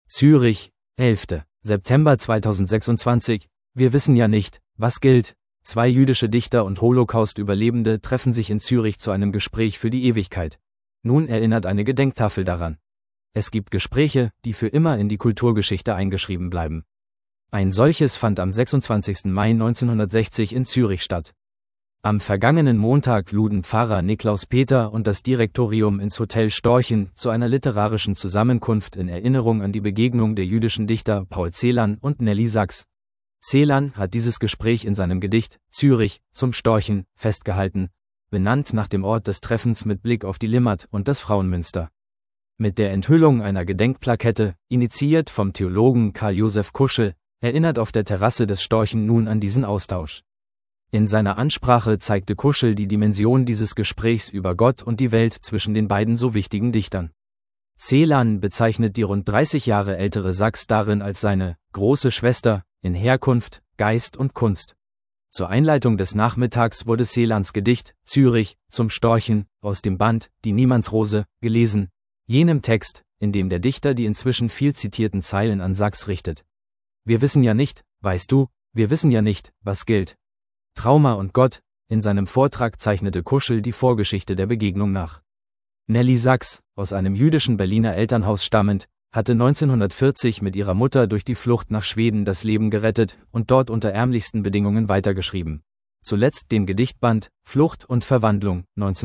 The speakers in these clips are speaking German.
Zürich, 11. September 2026. Wir wissen ja nicht, was gilt. Zwei jüdische Dichter und Holocaust-Überlebende treffen sich in Zürich zu einem Gespräch für die Ewigkeit. Nun erinnert eine Gedenktafel daran. Es gibt Gespräche, die für immer in die Kulturgeschichte eingeschrieben bleiben. Ein solches fand am 26. Mai 1960 in Zürich statt. Am vergangenen Montag luden Pfarrer Niklaus Peter und das Direktorium ins Hotel Storchen zu einer literarischen Zusammenkunft in Erinnerung an die Begegnung der jüdischen Dichter Paul Celan und Nelly Sachs. Celan hat dieses Gespräch in seinem Gedicht Zürich zum Storchen festgehalten, benannt nach dem Ort des Treffens mit Blick auf die Limmat und das Frauenmünster. Mit der Enthüllung einer Gedenkplakette, initiiert vom Theologen Karl Josef Kuschel, erinnert auf der Terrasse des Storchen nun an diesen Austausch. In seiner Ansprache zeigte Kuschel die Dimension dieses Gesprächs über Gott und die Welt zwischen den beiden so wichtigen Dichtern. Celan bezeichnet die rund 30 Jahre ältere Sachs darin als seine große Schwester in Herkunft, Geist und Kunst. Zur Einleitung des Nachmittags wurde Celans Gedicht Zürich zum Storchen aus dem Band Die Niemandsrose gelesen, jenem Text, in dem der Dichter die inzwischen viel zitierten Zeilen an Sachs richtet. Wir wissen ja nicht, weißt du, wir wissen ja nicht, was gilt. Trauma und Gott. In seinem Vortrag zeichnete Kuschel die Vorgeschichte der Begegnung nach. Nelly Sachs, aus einem jüdischen Berliner Elternhaus stammend, hatte 1940 mit ihrer Mutter durch die Flucht nach Schweden das Leben gerettet und dort unter ärmlichsten Bedingungen weitergeschrieben. Zuletzt den Gedichtband Flucht und Verwandlung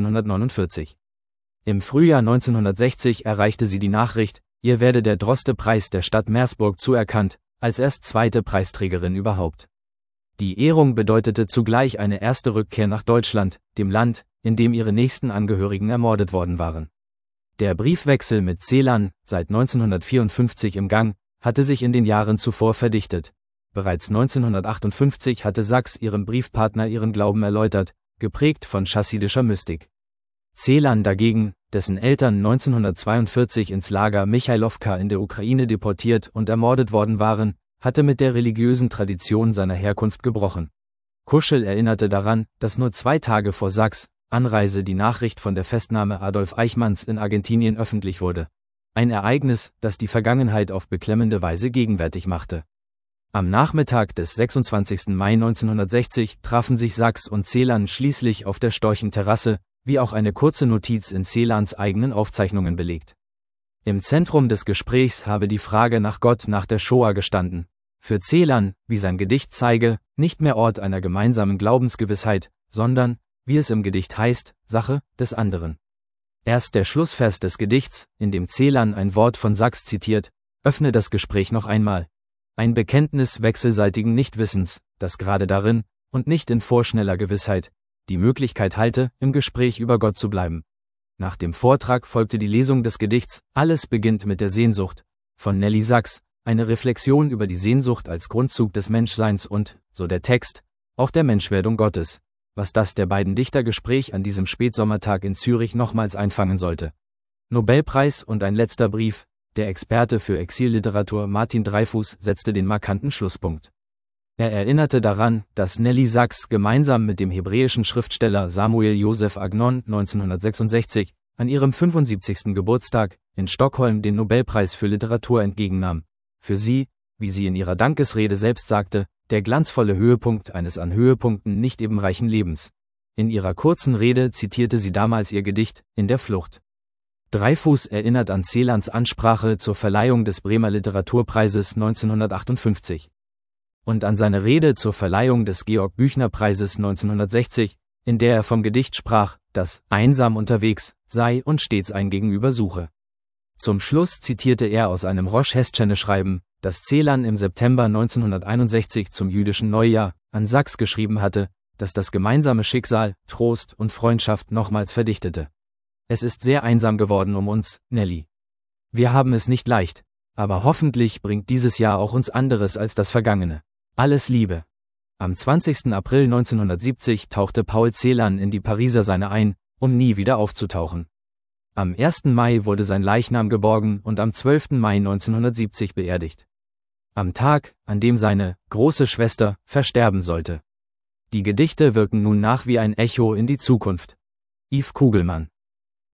1949. Im Frühjahr 1960 erreichte sie die Nachricht, ihr werde der Droste-Preis der Stadt Meersburg zuerkannt, als erst zweite Preisträgerin überhaupt. Die Ehrung bedeutete zugleich eine erste Rückkehr nach Deutschland, dem Land, in dem ihre nächsten Angehörigen ermordet worden waren. Der Briefwechsel mit Celan, seit 1954 im Gang, hatte sich in den Jahren zuvor verdichtet. Bereits 1958 hatte Sachs ihrem Briefpartner ihren Glauben erläutert, geprägt von chassidischer Mystik. Celan dagegen, dessen Eltern 1942 ins Lager Michailowka in der Ukraine deportiert und ermordet worden waren, hatte mit der religiösen Tradition seiner Herkunft gebrochen. Kuschel erinnerte daran, dass nur 2 Tage vor Sachs' Anreise die Nachricht von der Festnahme Adolf Eichmanns in Argentinien öffentlich wurde. Ein Ereignis, das die Vergangenheit auf beklemmende Weise gegenwärtig machte. Am Nachmittag des 26. Mai 1960 trafen sich Sachs und Celan schließlich auf der Storchenterrasse, wie auch eine kurze Notiz in Celans eigenen Aufzeichnungen belegt. Im Zentrum des Gesprächs habe die Frage nach Gott nach der Shoah gestanden. Für Celan, wie sein Gedicht zeige, nicht mehr Ort einer gemeinsamen Glaubensgewissheit, sondern, wie es im Gedicht heißt, Sache des anderen. Erst der Schlussvers des Gedichts, in dem Celan ein Wort von Sachs zitiert, öffne das Gespräch noch einmal. Ein Bekenntnis wechselseitigen Nichtwissens, das gerade darin, und nicht in vorschneller Gewissheit, die Möglichkeit halte, im Gespräch über Gott zu bleiben. Nach dem Vortrag folgte die Lesung des Gedichts Alles beginnt mit der Sehnsucht, von Nelly Sachs, eine Reflexion über die Sehnsucht als Grundzug des Menschseins und, so der Text, auch der Menschwerdung Gottes, was das der beiden Dichtergespräch an diesem Spätsommertag in Zürich nochmals einfangen sollte. Nobelpreis und ein letzter Brief, der Experte für Exilliteratur Martin Dreyfus setzte den markanten Schlusspunkt. Er erinnerte daran, dass Nelly Sachs gemeinsam mit dem hebräischen Schriftsteller Samuel Joseph Agnon 1966 an ihrem 75. Geburtstag in Stockholm den Nobelpreis für Literatur entgegennahm. Für sie, wie sie in ihrer Dankesrede selbst sagte, der glanzvolle Höhepunkt eines an Höhepunkten nicht eben reichen Lebens. In ihrer kurzen Rede zitierte sie damals ihr Gedicht In der Flucht. Dreyfus erinnert an Celans Ansprache zur Verleihung des Bremer Literaturpreises 1958. Und an seine Rede zur Verleihung des Georg-Büchner-Preises 1960, in der er vom Gedicht sprach, das einsam unterwegs sei und stets ein Gegenüber suche. Zum Schluss zitierte er aus einem Roche-Heschene-Schreiben, das Celan im September 1961 zum jüdischen Neujahr an Sachs geschrieben hatte, das das gemeinsame Schicksal, Trost und Freundschaft nochmals verdichtete. Es ist sehr einsam geworden um uns, Nelly. Wir haben es nicht leicht, aber hoffentlich bringt dieses Jahr auch uns anderes als das Vergangene. Alles Liebe. Am 20. April 1970 tauchte Paul Celan in die Pariser Seine ein, um nie wieder aufzutauchen. Am 1. Mai wurde sein Leichnam geborgen und am 12. Mai 1970 beerdigt. Am Tag, an dem seine große Schwester versterben sollte. Die Gedichte wirken nun nach wie ein Echo in die Zukunft. Yves Kugelmann.